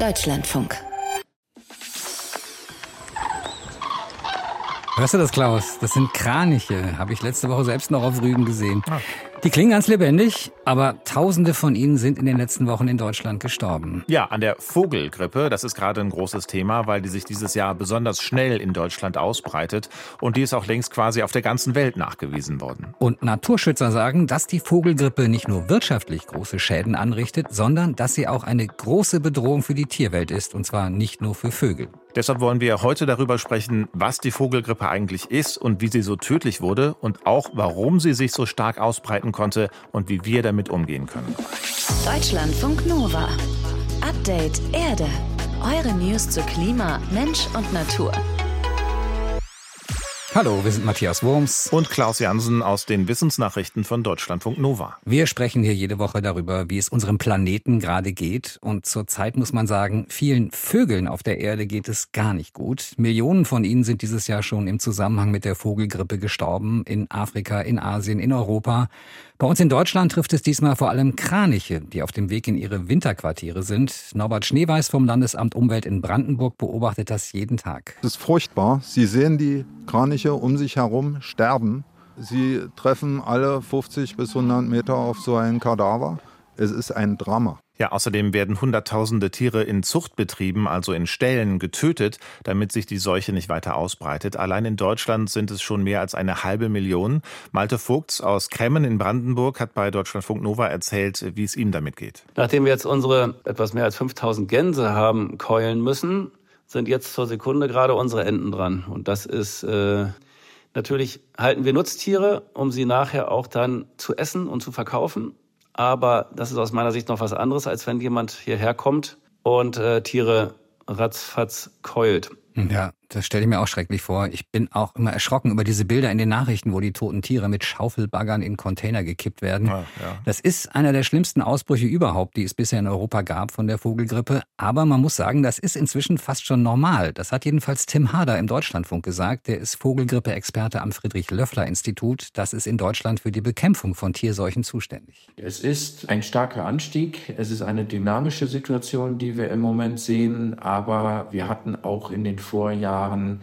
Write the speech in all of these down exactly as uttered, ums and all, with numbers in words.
Deutschlandfunk. Hörst du das, Klaus? Das sind Kraniche. Habe ich letzte Woche selbst noch auf Rügen gesehen. Die klingen ganz lebendig, aber Tausende von ihnen sind in den letzten Wochen in Deutschland gestorben. Ja, an der Vogelgrippe, das ist gerade ein großes Thema, weil die sich dieses Jahr besonders schnell in Deutschland ausbreitet. Und die ist auch längst quasi auf der ganzen Welt nachgewiesen worden. Und Naturschützer sagen, dass die Vogelgrippe nicht nur wirtschaftlich große Schäden anrichtet, sondern dass sie auch eine große Bedrohung für die Tierwelt ist. Und zwar nicht nur für Vögel. Deshalb wollen wir heute darüber sprechen, was die Vogelgrippe eigentlich ist und wie sie so tödlich wurde und auch, warum sie sich so stark ausbreiten konnte und wie wir damit umgehen können. Deutschlandfunk Nova. Update Erde. Eure News zu Klima, Mensch und Natur. Hallo, wir sind Matthias Wurms und Klaus Jansen aus den Wissensnachrichten von Deutschlandfunk Nova. Wir sprechen hier jede Woche darüber, wie es unserem Planeten gerade geht. Und zurzeit muss man sagen, vielen Vögeln auf der Erde geht es gar nicht gut. Millionen von ihnen sind dieses Jahr schon im Zusammenhang mit der Vogelgrippe gestorben. In Afrika, in Asien, in Europa. Bei uns in Deutschland trifft es diesmal vor allem Kraniche, die auf dem Weg in ihre Winterquartiere sind. Norbert Schneeweiß vom Landesamt Umwelt in Brandenburg beobachtet das jeden Tag. Es ist furchtbar. Sie sehen die Kraniche um sich herum sterben. Sie treffen alle fünfzig bis hundert Meter auf so ein Kadaver. Es ist ein Drama. Ja, außerdem werden Hunderttausende Tiere in Zuchtbetrieben, also in Ställen, getötet, damit sich die Seuche nicht weiter ausbreitet. Allein in Deutschland sind es schon mehr als eine halbe Million. Malte Vogts aus Kremmen in Brandenburg hat bei Deutschlandfunk Nova erzählt, wie es ihm damit geht. Nachdem wir jetzt unsere etwas mehr als fünftausend Gänse haben keulen müssen, sind jetzt zur Sekunde gerade unsere Enten dran. Und das ist äh, natürlich, halten wir Nutztiere, um sie nachher auch dann zu essen und zu verkaufen. Aber das ist aus meiner Sicht noch was anderes, als wenn jemand hierher kommt und äh, Tiere ratzfatz keult. Ja, das stelle ich mir auch schrecklich vor. Ich bin auch immer erschrocken über diese Bilder in den Nachrichten, wo die toten Tiere mit Schaufelbaggern in Container gekippt werden. Ja, ja. Das ist einer der schlimmsten Ausbrüche überhaupt, die es bisher in Europa gab von der Vogelgrippe. Aber man muss sagen, das ist inzwischen fast schon normal. Das hat jedenfalls Tim Harder im Deutschlandfunk gesagt. Der ist Vogelgrippe-Experte am Friedrich-Löffler-Institut. Das ist in Deutschland für die Bekämpfung von Tierseuchen zuständig. Es ist ein starker Anstieg. Es ist eine dynamische Situation, die wir im Moment sehen. Aber wir hatten auch in den Vorjahren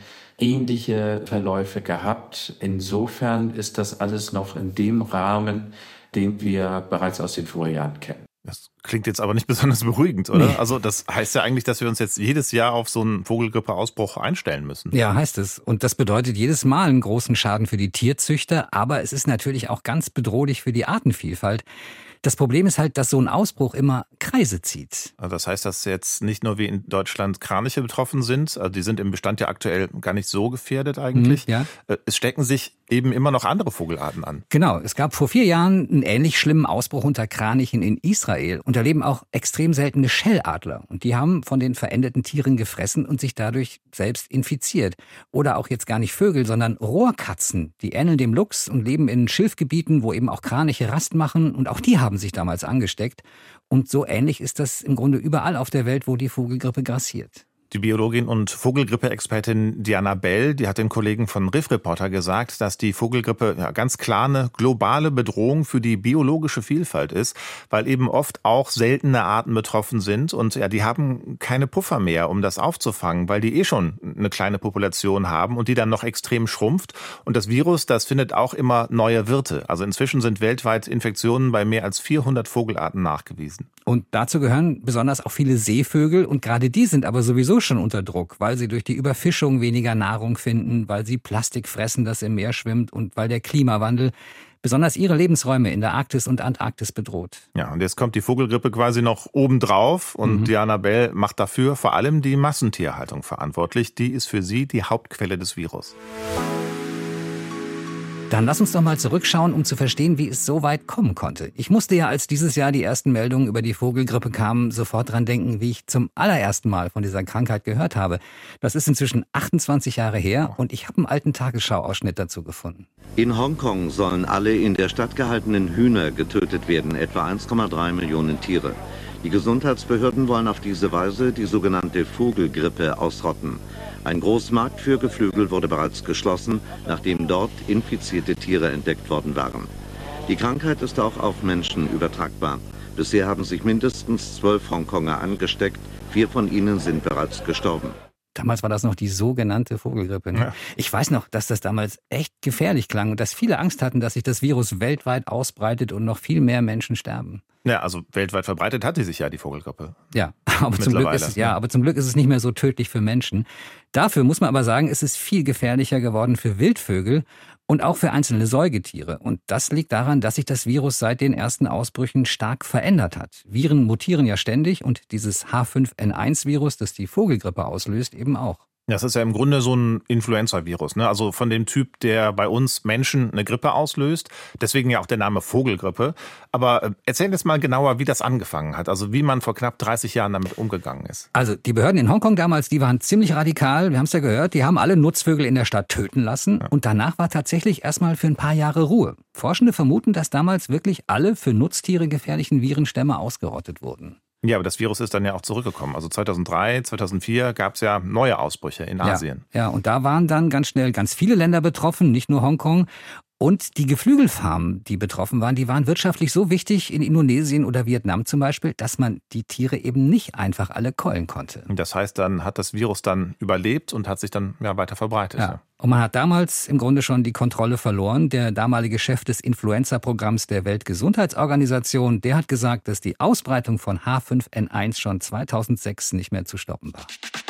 ähnliche Verläufe gehabt. Insofern ist das alles noch in dem Rahmen, den wir bereits aus den Vorjahren kennen. Das klingt jetzt aber nicht besonders beruhigend, oder? Nee. Also das heißt ja eigentlich, dass wir uns jetzt jedes Jahr auf so einen Vogelgrippe-Ausbruch einstellen müssen. Ja, heißt es. Und das bedeutet jedes Mal einen großen Schaden für die Tierzüchter. Aber es ist natürlich auch ganz bedrohlich für die Artenvielfalt. Das Problem ist halt, dass so ein Ausbruch immer Kreise zieht. Also das heißt, dass jetzt nicht nur wie in Deutschland Kraniche betroffen sind, also die sind im Bestand ja aktuell gar nicht so gefährdet eigentlich. Mhm, ja. Es stecken sich eben immer noch andere Vogelarten an. Genau, es gab vor vier Jahren einen ähnlich schlimmen Ausbruch unter Kranichen in Israel. Und da leben auch extrem seltene Schelladler. Und die haben von den verendeten Tieren gefressen und sich dadurch selbst infiziert. Oder auch jetzt gar nicht Vögel, sondern Rohrkatzen. Die ähneln dem Luchs und leben in Schilfgebieten, wo eben auch Kraniche Rast machen. Und auch die haben sich damals angesteckt. Und so ähnlich ist das im Grunde überall auf der Welt, wo die Vogelgrippe grassiert. Die Biologin und Vogelgrippe-Expertin Diana Bell, die hat den Kollegen von Riff Reporter gesagt, dass die Vogelgrippe ja ganz klar eine globale Bedrohung für die biologische Vielfalt ist, weil eben oft auch seltene Arten betroffen sind und ja, die haben keine Puffer mehr, um das aufzufangen, weil die eh schon eine kleine Population haben und die dann noch extrem schrumpft. Und das Virus, das findet auch immer neue Wirte. Also inzwischen sind weltweit Infektionen bei mehr als vierhundert Vogelarten nachgewiesen. Und dazu gehören besonders auch viele Seevögel und gerade die sind aber sowieso schon unter Druck, weil sie durch die Überfischung weniger Nahrung finden, weil sie Plastik fressen, das im Meer schwimmt und weil der Klimawandel besonders ihre Lebensräume in der Arktis und Antarktis bedroht. Ja, und jetzt kommt die Vogelgrippe quasi noch obendrauf und mhm. Diana Bell macht dafür vor allem die Massentierhaltung verantwortlich. Die ist für sie die Hauptquelle des Virus. Dann lass uns doch mal zurückschauen, um zu verstehen, wie es so weit kommen konnte. Ich musste ja, als dieses Jahr die ersten Meldungen über die Vogelgrippe kamen, sofort dran denken, wie ich zum allerersten Mal von dieser Krankheit gehört habe. Das ist inzwischen achtundzwanzig Jahre her und ich habe einen alten Tagesschau-Ausschnitt dazu gefunden. In Hongkong sollen alle in der Stadt gehaltenen Hühner getötet werden, etwa eins Komma drei Millionen Tiere. Die Gesundheitsbehörden wollen auf diese Weise die sogenannte Vogelgrippe ausrotten. Ein Großmarkt für Geflügel wurde bereits geschlossen, nachdem dort infizierte Tiere entdeckt worden waren. Die Krankheit ist auch auf Menschen übertragbar. Bisher haben sich mindestens zwölf Hongkonger angesteckt. Vier von ihnen sind bereits gestorben. Damals war das noch die sogenannte Vogelgrippe. Ne? Ja. Ich weiß noch, dass das damals echt gefährlich klang und dass viele Angst hatten, dass sich das Virus weltweit ausbreitet und noch viel mehr Menschen sterben. Ja, also weltweit verbreitet hatte sich ja die Vogelgrippe. Ja, aber zum Glück ist es, ja, aber zum Glück ist es nicht mehr so tödlich für Menschen. Dafür muss man aber sagen, ist es viel gefährlicher geworden für Wildvögel und auch für einzelne Säugetiere. Und das liegt daran, dass sich das Virus seit den ersten Ausbrüchen stark verändert hat. Viren mutieren ja ständig und dieses H fünf N eins Virus, das die Vogelgrippe auslöst, eben auch. Ja, das ist ja im Grunde so ein Influenza-Virus, ne? Also von dem Typ, der bei uns Menschen eine Grippe auslöst. Deswegen ja auch der Name Vogelgrippe. Aber erzähl jetzt mal genauer, wie das angefangen hat. Also wie man vor knapp dreißig Jahren damit umgegangen ist. Also die Behörden in Hongkong damals, die waren ziemlich radikal. Wir haben es ja gehört, die haben alle Nutzvögel in der Stadt töten lassen. Ja. Und danach war tatsächlich erstmal für ein paar Jahre Ruhe. Forschende vermuten, dass damals wirklich alle für Nutztiere gefährlichen Virenstämme ausgerottet wurden. Ja, aber das Virus ist dann ja auch zurückgekommen. Also zweitausenddrei, zweitausendvier gab es ja neue Ausbrüche in Asien. Ja, ja, und da waren dann ganz schnell ganz viele Länder betroffen, nicht nur Hongkong. Und die Geflügelfarmen, die betroffen waren, die waren wirtschaftlich so wichtig in Indonesien oder Vietnam zum Beispiel, dass man die Tiere eben nicht einfach alle keulen konnte. Das heißt, dann hat das Virus dann überlebt und hat sich dann ja weiter verbreitet. Ja. Und man hat damals im Grunde schon die Kontrolle verloren. Der damalige Chef des Influenza-Programms der Weltgesundheitsorganisation, der hat gesagt, dass die Ausbreitung von H fünf N eins schon zweitausendsechs nicht mehr zu stoppen war.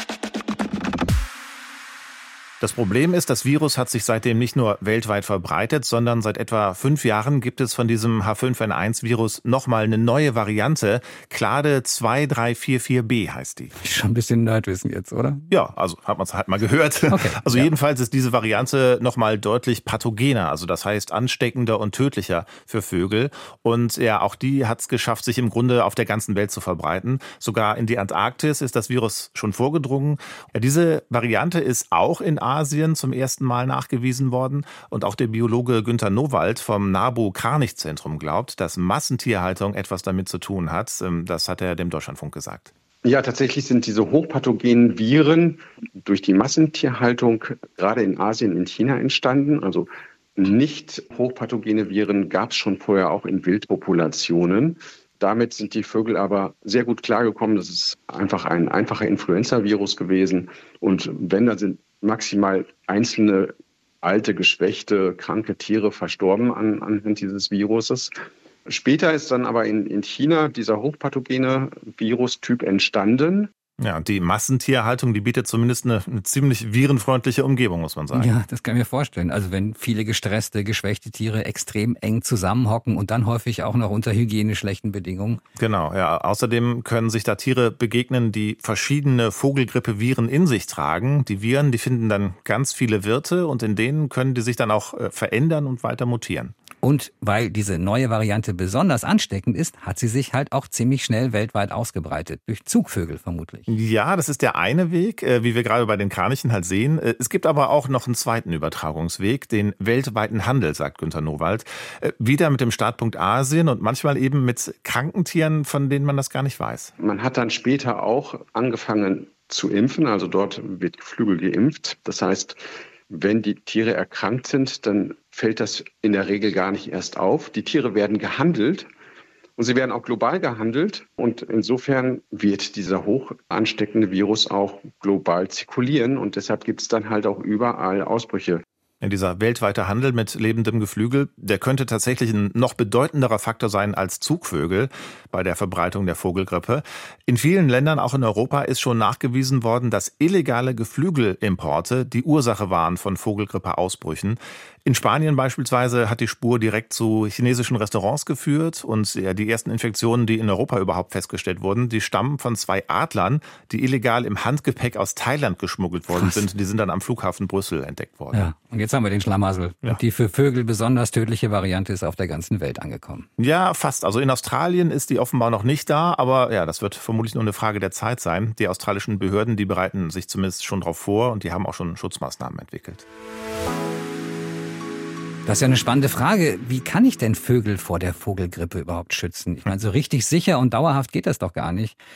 Das Problem ist, das Virus hat sich seitdem nicht nur weltweit verbreitet, sondern seit etwa fünf Jahren gibt es von diesem H fünf N eins Virus nochmal eine neue Variante. Clade zwei drei vier vier b heißt die. Schon ein bisschen Nerdwissen jetzt, oder? Ja, also hat man es halt mal gehört. Okay, also ja. Jedenfalls ist diese Variante nochmal deutlich pathogener, also das heißt ansteckender und tödlicher für Vögel. Und ja, auch die hat es geschafft, sich im Grunde auf der ganzen Welt zu verbreiten. Sogar in die Antarktis ist das Virus schon vorgedrungen. Ja, diese Variante ist auch in Asien zum ersten Mal nachgewiesen worden. Und auch der Biologe Günter Nowald vom NABU-Kranich-Zentrum glaubt, dass Massentierhaltung etwas damit zu tun hat. Das hat er dem Deutschlandfunk gesagt. Ja, tatsächlich sind diese hochpathogenen Viren durch die Massentierhaltung gerade in Asien, in China entstanden. Also nicht hochpathogene Viren gab es schon vorher auch in Wildpopulationen. Damit sind die Vögel aber sehr gut klargekommen. Das ist einfach ein einfacher Influenza-Virus gewesen. Und wenn, dann sind maximal einzelne alte, geschwächte, kranke Tiere verstorben an, anhand dieses Viruses. Später ist dann aber in, in China dieser hochpathogene Virustyp entstanden. Ja, und die Massentierhaltung, die bietet zumindest eine, eine ziemlich virenfreundliche Umgebung, muss man sagen. Ja, das kann ich mir vorstellen. Also wenn viele gestresste, geschwächte Tiere extrem eng zusammenhocken und dann häufig auch noch unter hygienisch schlechten Bedingungen. Genau, ja. Außerdem können sich da Tiere begegnen, die verschiedene Vogelgrippe-Viren in sich tragen. Die Viren, die finden dann ganz viele Wirte und in denen können die sich dann auch verändern und weiter mutieren. Und weil diese neue Variante besonders ansteckend ist, hat sie sich halt auch ziemlich schnell weltweit ausgebreitet. Durch Zugvögel vermutlich. Ja, das ist der eine Weg, wie wir gerade bei den Kranichen halt sehen. Es gibt aber auch noch einen zweiten Übertragungsweg, den weltweiten Handel, sagt Günter Nowald. Wieder mit dem Startpunkt Asien und manchmal eben mit kranken Tieren, von denen man das gar nicht weiß. Man hat dann später auch angefangen zu impfen. Also dort wird Geflügel geimpft. Das heißt, wenn die Tiere erkrankt sind, dann fällt das in der Regel gar nicht erst auf. Die Tiere werden gehandelt und sie werden auch global gehandelt. Und insofern wird dieser hoch ansteckende Virus auch global zirkulieren. Und deshalb gibt es dann halt auch überall Ausbrüche. Ja, dieser weltweite Handel mit lebendem Geflügel, der könnte tatsächlich ein noch bedeutenderer Faktor sein als Zugvögel bei der Verbreitung der Vogelgrippe. In vielen Ländern, auch in Europa, ist schon nachgewiesen worden, dass illegale Geflügelimporte die Ursache waren von Vogelgrippe-Ausbrüchen. In Spanien beispielsweise hat die Spur direkt zu chinesischen Restaurants geführt und ja, die ersten Infektionen, die in Europa überhaupt festgestellt wurden, die stammen von zwei Adlern, die illegal im Handgepäck aus Thailand geschmuggelt worden Krass. sind. Die sind dann am Flughafen Brüssel entdeckt worden. Ja, und jetzt haben wir den Schlamassel. Ja. Und die für Vögel besonders tödliche Variante ist auf der ganzen Welt angekommen. Ja, fast. Also in Australien ist die offenbar noch nicht da, aber ja, das wird vermutlich nur eine Frage der Zeit sein. Die australischen Behörden, die bereiten sich zumindest schon darauf vor und die haben auch schon Schutzmaßnahmen entwickelt. Das ist ja eine spannende Frage. Wie kann ich denn Vögel vor der Vogelgrippe überhaupt schützen? Ich meine, so richtig sicher und dauerhaft geht das doch gar nicht.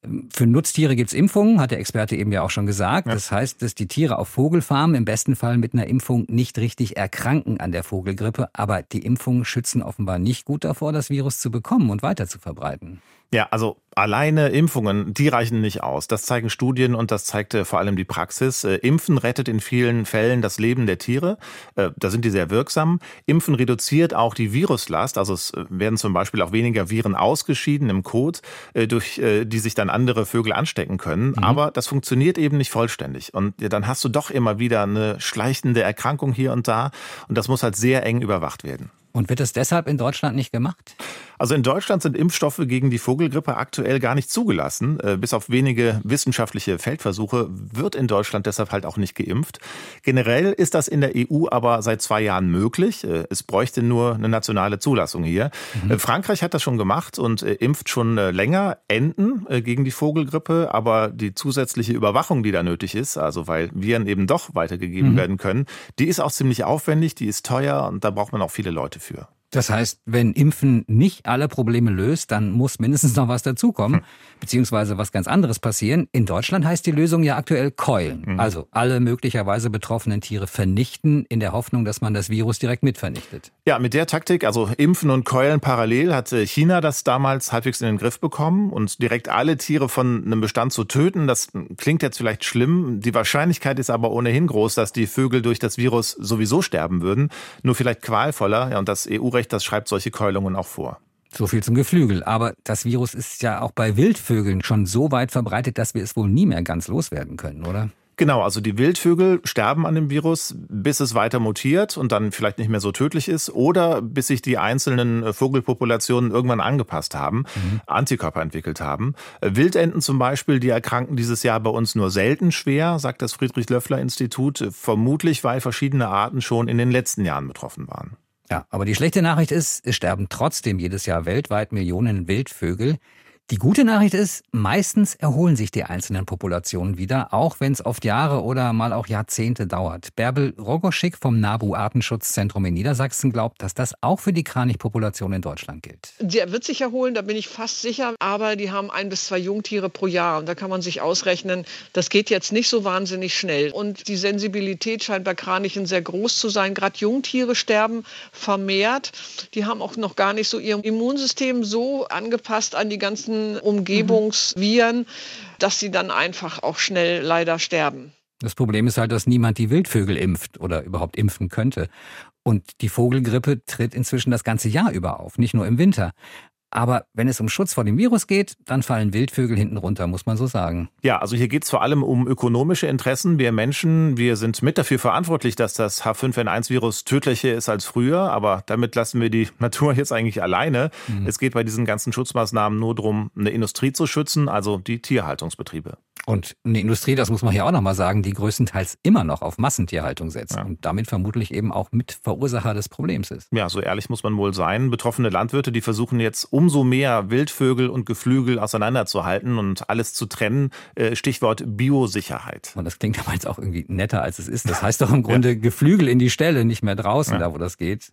Für Nutztiere gibt's Impfungen, hat der Experte eben ja auch schon gesagt. Ja. Das heißt, dass die Tiere auf Vogelfarmen im besten Fall mit einer Impfung nicht richtig erkranken an der Vogelgrippe. Aber die Impfungen schützen offenbar nicht gut davor, das Virus zu bekommen und weiter zu verbreiten. Ja, also alleine Impfungen, die reichen nicht aus. Das zeigen Studien und das zeigt vor allem die Praxis. Impfen rettet in vielen Fällen das Leben der Tiere. Da sind die sehr wirksam. Impfen reduziert auch die Viruslast. Also es werden zum Beispiel auch weniger Viren ausgeschieden im Kot, durch die sich dann andere Vögel anstecken können. Mhm. Aber das funktioniert eben nicht vollständig. Und dann hast du doch immer wieder eine schleichende Erkrankung hier und da. Und das muss halt sehr eng überwacht werden. Und wird es deshalb in Deutschland nicht gemacht? Also in Deutschland sind Impfstoffe gegen die Vogelgrippe aktuell gar nicht zugelassen. Bis auf wenige wissenschaftliche Feldversuche wird in Deutschland deshalb halt auch nicht geimpft. Generell ist das in der E U aber seit zwei Jahren möglich. Es bräuchte nur eine nationale Zulassung hier. Mhm. Frankreich hat das schon gemacht und impft schon länger Enten gegen die Vogelgrippe. Aber die zusätzliche Überwachung, die da nötig ist, also weil Viren eben doch weitergegeben mhm. werden können, die ist auch ziemlich aufwendig, die ist teuer und da braucht man auch viele Leute für. Das heißt, wenn Impfen nicht alle Probleme löst, dann muss mindestens noch was dazukommen, hm. beziehungsweise was ganz anderes passieren. In Deutschland heißt die Lösung ja aktuell keulen. Hm. Also alle möglicherweise betroffenen Tiere vernichten, in der Hoffnung, dass man das Virus direkt mitvernichtet. Ja, mit der Taktik, also Impfen und Keulen parallel, hat China das damals halbwegs in den Griff bekommen. Und direkt alle Tiere von einem Bestand zu töten, das klingt jetzt vielleicht schlimm. Die Wahrscheinlichkeit ist aber ohnehin groß, dass die Vögel durch das Virus sowieso sterben würden. Nur vielleicht qualvoller. Ja, und das E U das schreibt solche Keulungen auch vor. So viel zum Geflügel. Aber das Virus ist ja auch bei Wildvögeln schon so weit verbreitet, dass wir es wohl nie mehr ganz loswerden können, oder? Genau, also die Wildvögel sterben an dem Virus, bis es weiter mutiert und dann vielleicht nicht mehr so tödlich ist oder bis sich die einzelnen Vogelpopulationen irgendwann angepasst haben, mhm. Antikörper entwickelt haben. Wildenten zum Beispiel, die erkranken dieses Jahr bei uns nur selten schwer, sagt das Friedrich-Löffler-Institut, vermutlich weil verschiedene Arten schon in den letzten Jahren betroffen waren. Ja, aber die schlechte Nachricht ist, es sterben trotzdem jedes Jahr weltweit Millionen Wildvögel. Die gute Nachricht ist, meistens erholen sich die einzelnen Populationen wieder, auch wenn es oft Jahre oder mal auch Jahrzehnte dauert. Bärbel Rogoschik vom NABU Artenschutzzentrum in Niedersachsen glaubt, dass das auch für die Kranichpopulation in Deutschland gilt. Der wird sich erholen, da bin ich fast sicher, aber die haben ein bis zwei Jungtiere pro Jahr und da kann man sich ausrechnen, das geht jetzt nicht so wahnsinnig schnell. Und die Sensibilität scheint bei Kranichen sehr groß zu sein. Gerade Jungtiere sterben vermehrt. Die haben auch noch gar nicht so ihr Immunsystem so angepasst an die ganzen Umgebungsviren, dass sie dann einfach auch schnell leider sterben. Das Problem ist halt, dass niemand die Wildvögel impft oder überhaupt impfen könnte. Und die Vogelgrippe tritt inzwischen das ganze Jahr über auf, nicht nur im Winter. Aber wenn es um Schutz vor dem Virus geht, dann fallen Wildvögel hinten runter, muss man so sagen. Ja, also hier geht es vor allem um ökonomische Interessen. Wir Menschen, wir sind mit dafür verantwortlich, dass das H fünf N eins Virus tödlicher ist als früher. Aber damit lassen wir die Natur jetzt eigentlich alleine. Mhm. Es geht bei diesen ganzen Schutzmaßnahmen nur darum, eine Industrie zu schützen, also die Tierhaltungsbetriebe. Und eine Industrie, das muss man hier auch nochmal sagen, die größtenteils immer noch auf Massentierhaltung setzt. Ja. Und damit vermutlich eben auch Mitverursacher des Problems ist. Ja, so ehrlich muss man wohl sein. Betroffene Landwirte, die versuchen jetzt umso mehr Wildvögel und Geflügel auseinanderzuhalten und alles zu trennen. Stichwort Biosicherheit. Und das klingt aber jetzt auch irgendwie netter, als es ist. Das heißt doch im Grunde ja. Geflügel in die Ställe, nicht mehr draußen, ja. da wo das geht.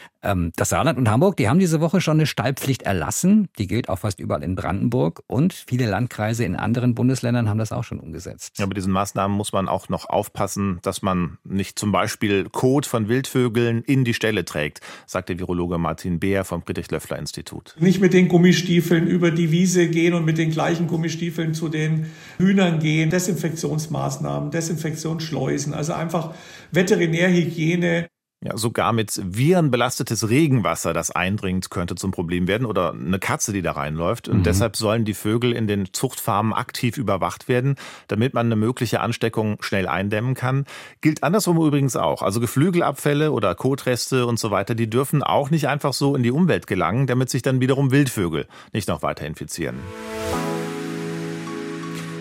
Das Saarland und Hamburg, die haben diese Woche schon eine Stallpflicht erlassen. Die gilt auch fast überall in Brandenburg. Und viele Landkreise in anderen Bundesländern haben das auch schon umgesetzt. Ja, bei diesen Maßnahmen muss man auch noch aufpassen, dass man nicht zum Beispiel Kot von Wildvögeln in die Ställe trägt, sagt der Virologe Martin Beer vom Friedrich-Löffler-Institut. Nicht mit den Gummistiefeln über die Wiese gehen und mit den gleichen Gummistiefeln zu den Hühnern gehen. Desinfektionsmaßnahmen, Desinfektionsschleusen, also einfach Veterinärhygiene. Ja, sogar mit Viren belastetes Regenwasser, das eindringt, könnte zum Problem werden oder eine Katze, die da reinläuft. Und mhm. deshalb sollen die Vögel in den Zuchtfarmen aktiv überwacht werden, damit man eine mögliche Ansteckung schnell eindämmen kann. Gilt andersrum übrigens auch. Also Geflügelabfälle oder Kotreste und so weiter, die dürfen auch nicht einfach so in die Umwelt gelangen, damit sich dann wiederum Wildvögel nicht noch weiter infizieren.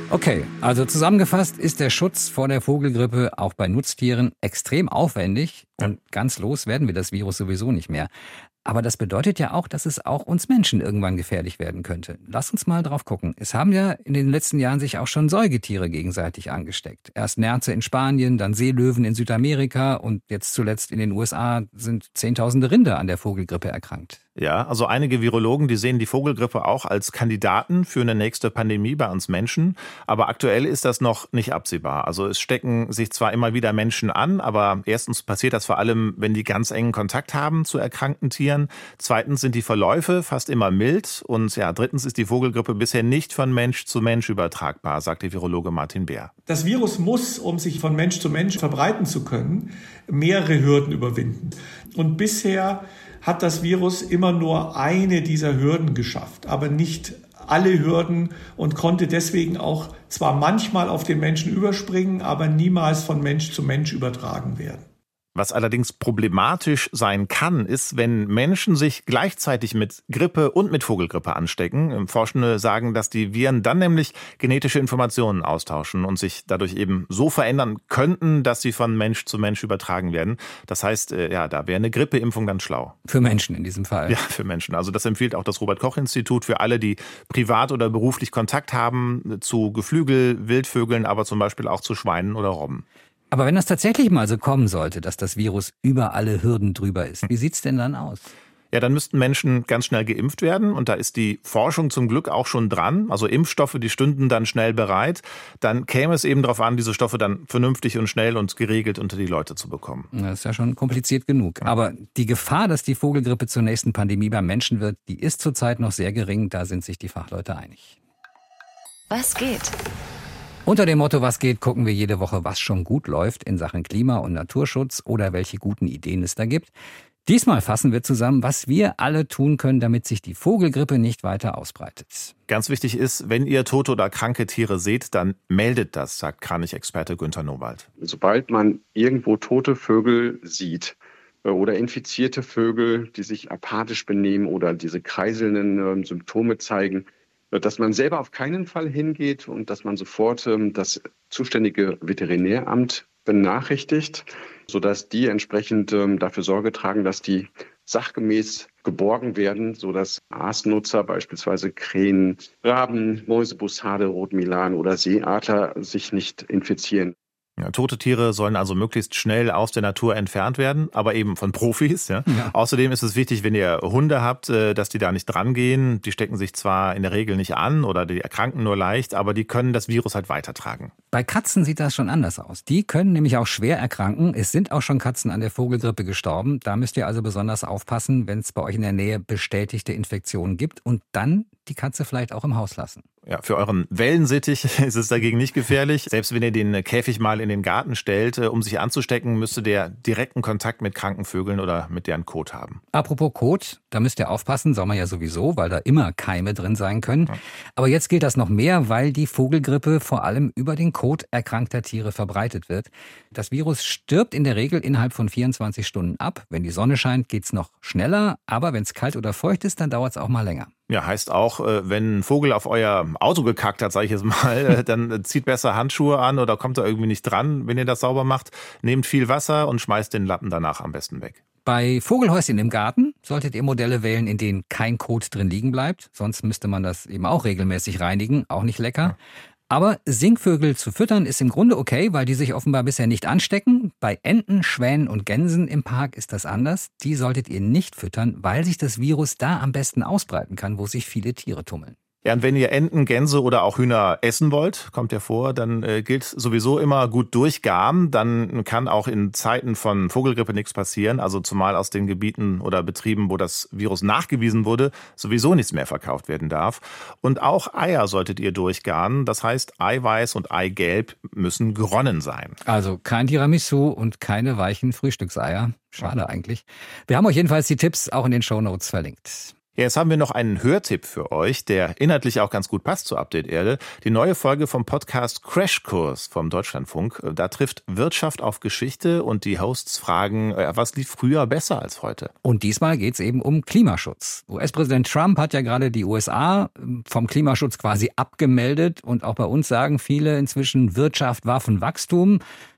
Okay, also zusammengefasst ist der Schutz vor der Vogelgrippe auch bei Nutztieren extrem aufwendig. Und ganz los werden wir das Virus sowieso nicht mehr. Aber das bedeutet ja auch, dass es auch uns Menschen irgendwann gefährlich werden könnte. Lass uns mal drauf gucken. Es haben ja in den letzten Jahren sich auch schon Säugetiere gegenseitig angesteckt. Erst Nerze in Spanien, dann Seelöwen in Südamerika und jetzt zuletzt in den U S A sind Zehntausende Rinder an der Vogelgrippe erkrankt. Ja, also einige Virologen, die sehen die Vogelgrippe auch als Kandidaten für eine nächste Pandemie bei uns Menschen. Aber aktuell ist das noch nicht absehbar. Also es stecken sich zwar immer wieder Menschen an, aber erstens passiert das vor allem, wenn die ganz engen Kontakt haben zu erkrankten Tieren. Zweitens sind die Verläufe fast immer mild. Und ja, drittens ist die Vogelgrippe bisher nicht von Mensch zu Mensch übertragbar, sagt der Virologe Martin Beer. Das Virus muss, um sich von Mensch zu Mensch verbreiten zu können, mehrere Hürden überwinden. Und bisher hat das Virus immer nur eine dieser Hürden geschafft, aber nicht alle Hürden und konnte deswegen auch zwar manchmal auf den Menschen überspringen, aber niemals von Mensch zu Mensch übertragen werden. Was allerdings problematisch sein kann, ist, wenn Menschen sich gleichzeitig mit Grippe und mit Vogelgrippe anstecken. Forschende sagen, dass die Viren dann nämlich genetische Informationen austauschen und sich dadurch eben so verändern könnten, dass sie von Mensch zu Mensch übertragen werden. Das heißt, ja, da wäre eine Grippeimpfung ganz schlau. Für Menschen in diesem Fall. Ja, für Menschen. Also das empfiehlt auch das Robert-Koch-Institut für alle, die privat oder beruflich Kontakt haben zu Geflügel, Wildvögeln, aber zum Beispiel auch zu Schweinen oder Robben. Aber wenn das tatsächlich mal so kommen sollte, dass das Virus über alle Hürden drüber ist, wie sieht's denn dann aus? Ja, dann müssten Menschen ganz schnell geimpft werden und da ist die Forschung zum Glück auch schon dran. Also Impfstoffe, die stünden dann schnell bereit. Dann käme es eben darauf an, diese Stoffe dann vernünftig und schnell und geregelt unter die Leute zu bekommen. Das ist ja schon kompliziert genug. Aber die Gefahr, dass die Vogelgrippe zur nächsten Pandemie beim Menschen wird, die ist zurzeit noch sehr gering. Da sind sich die Fachleute einig. Was geht? Unter dem Motto Was geht, gucken wir jede Woche, was schon gut läuft in Sachen Klima- und Naturschutz oder welche guten Ideen es da gibt. Diesmal fassen wir zusammen, was wir alle tun können, damit sich die Vogelgrippe nicht weiter ausbreitet. Ganz wichtig ist, wenn ihr tote oder kranke Tiere seht, dann meldet das, sagt Kranichexperte Günther Nowald. Sobald man irgendwo tote Vögel sieht oder infizierte Vögel, die sich apathisch benehmen oder diese kreiselnden äh, Symptome zeigen, dass man selber auf keinen Fall hingeht und dass man sofort ähm, das zuständige Veterinäramt benachrichtigt, sodass die entsprechend ähm, dafür Sorge tragen, dass die sachgemäß geborgen werden, sodass Aasnutzer, beispielsweise Krähen, Raben, Mäuse, Bussarde, Rotmilan oder Seeadler sich nicht infizieren. Ja, tote Tiere sollen also möglichst schnell aus der Natur entfernt werden, aber eben von Profis. Ja. Ja. Außerdem ist es wichtig, wenn ihr Hunde habt, dass die da nicht dran gehen. Die stecken sich zwar in der Regel nicht an oder die erkranken nur leicht, aber die können das Virus halt weitertragen. Bei Katzen sieht das schon anders aus. Die können nämlich auch schwer erkranken. Es sind auch schon Katzen an der Vogelgrippe gestorben. Da müsst ihr also besonders aufpassen, wenn es bei euch in der Nähe bestätigte Infektionen gibt und dann die Katze vielleicht auch im Haus lassen. Ja, für euren Wellensittich ist es dagegen nicht gefährlich. Selbst wenn ihr den Käfig mal in den Garten stellt, um sich anzustecken, müsste der direkten Kontakt mit kranken Vögeln oder mit deren Kot haben. Apropos Kot, da müsst ihr aufpassen, soll man ja sowieso, weil da immer Keime drin sein können. Ja. Aber jetzt gilt das noch mehr, weil die Vogelgrippe vor allem über den Kot erkrankter Tiere verbreitet wird. Das Virus stirbt in der Regel innerhalb von vierundzwanzig Stunden ab. Wenn die Sonne scheint, geht's noch schneller. Aber wenn es kalt oder feucht ist, dann dauert es auch mal länger. Ja, heißt auch, wenn ein Vogel auf euer Auto gekackt hat, sage ich jetzt mal, dann zieht besser Handschuhe an oder kommt da irgendwie nicht dran, wenn ihr das sauber macht. Nehmt viel Wasser und schmeißt den Lappen danach am besten weg. Bei Vogelhäuschen im Garten solltet ihr Modelle wählen, in denen kein Kot drin liegen bleibt. Sonst müsste man das eben auch regelmäßig reinigen, auch nicht lecker. Ja. Aber Singvögel zu füttern ist im Grunde okay, weil die sich offenbar bisher nicht anstecken. Bei Enten, Schwänen und Gänsen im Park ist das anders. Die solltet ihr nicht füttern, weil sich das Virus da am besten ausbreiten kann, wo sich viele Tiere tummeln. Ja, und wenn ihr Enten, Gänse oder auch Hühner essen wollt, kommt ja vor, dann äh, gilt sowieso immer gut durchgaren. Dann kann auch in Zeiten von Vogelgrippe nichts passieren. Also zumal aus den Gebieten oder Betrieben, wo das Virus nachgewiesen wurde, sowieso nichts mehr verkauft werden darf. Und auch Eier solltet ihr durchgaren. Das heißt, Eiweiß und Eigelb müssen geronnen sein. Also kein Tiramisu und keine weichen Frühstückseier. Schade eigentlich. Wir haben euch jedenfalls die Tipps auch in den Shownotes verlinkt. Ja, jetzt haben wir noch einen Hörtipp für euch, der inhaltlich auch ganz gut passt zu Update Erde. Die neue Folge vom Podcast Crashkurs vom Deutschlandfunk. Da trifft Wirtschaft auf Geschichte und die Hosts fragen, was lief früher besser als heute? Und diesmal geht's eben um Klimaschutz. U S-Präsident Trump hat ja gerade die U S A vom Klimaschutz quasi abgemeldet. Und auch bei uns sagen viele inzwischen, Wirtschaft, Waffen, Wachstum.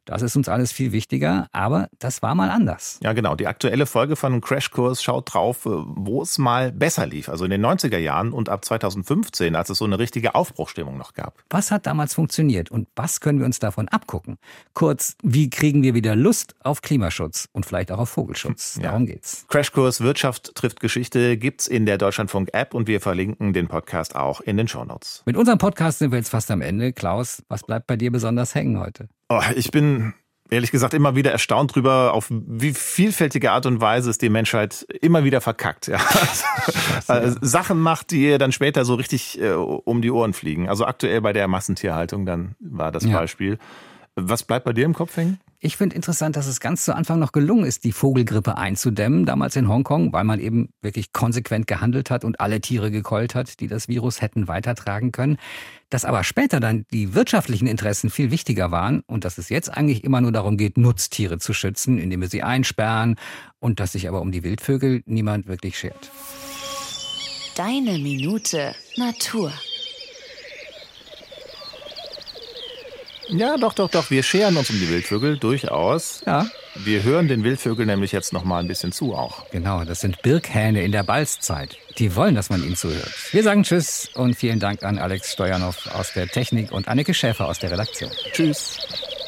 Das ist uns alles viel wichtiger, aber das war mal anders. Ja, genau. Die aktuelle Folge von Crashkurs schaut drauf, wo es mal besser lief. Also in den neunziger Jahren und ab zweitausendfünfzehn, als es so eine richtige Aufbruchstimmung noch gab. Was hat damals funktioniert und was können wir uns davon abgucken? Kurz, wie kriegen wir wieder Lust auf Klimaschutz und vielleicht auch auf Vogelschutz? Ja. Darum geht's. Crashkurs Wirtschaft trifft Geschichte gibt's in der Deutschlandfunk-App und wir verlinken den Podcast auch in den Shownotes. Mit unserem Podcast sind wir jetzt fast am Ende. Klaus, was bleibt bei dir besonders hängen heute? Oh, ich bin ehrlich gesagt immer wieder erstaunt drüber, auf wie vielfältige Art und Weise es die Menschheit immer wieder verkackt. Ja. Also, Sachen macht, die ihr dann später so richtig äh, um die Ohren fliegen. Also aktuell bei der Massentierhaltung, dann war das Ja. Beispiel. Was bleibt bei dir im Kopf hängen? Ich finde interessant, dass es ganz zu Anfang noch gelungen ist, die Vogelgrippe einzudämmen, damals in Hongkong, weil man eben wirklich konsequent gehandelt hat und alle Tiere gekeult hat, die das Virus hätten weitertragen können. Dass aber später dann die wirtschaftlichen Interessen viel wichtiger waren und dass es jetzt eigentlich immer nur darum geht, Nutztiere zu schützen, indem wir sie einsperren und dass sich aber um die Wildvögel niemand wirklich schert. Deine Minute Natur. Ja, doch, doch, doch. Wir scheren uns um die Wildvögel durchaus. Ja. Wir hören den Wildvögeln nämlich jetzt noch mal ein bisschen zu auch. Genau, das sind Birkhähne in der Balzzeit. Die wollen, dass man ihnen zuhört. Wir sagen Tschüss und vielen Dank an Alex Stojanov aus der Technik und Anneke Schäfer aus der Redaktion. Tschüss.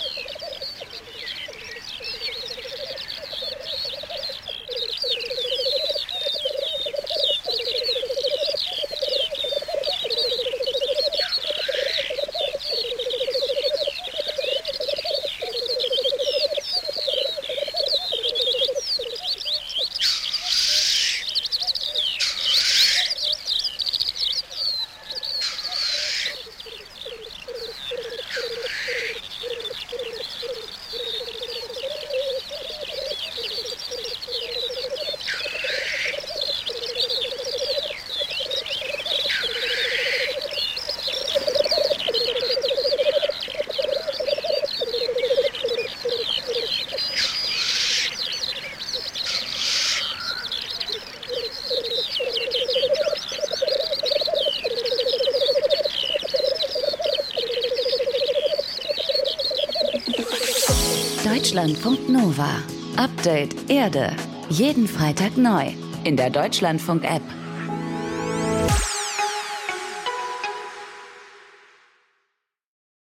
Deutschlandfunk Nova. Update Erde. Jeden Freitag neu in der Deutschlandfunk-App.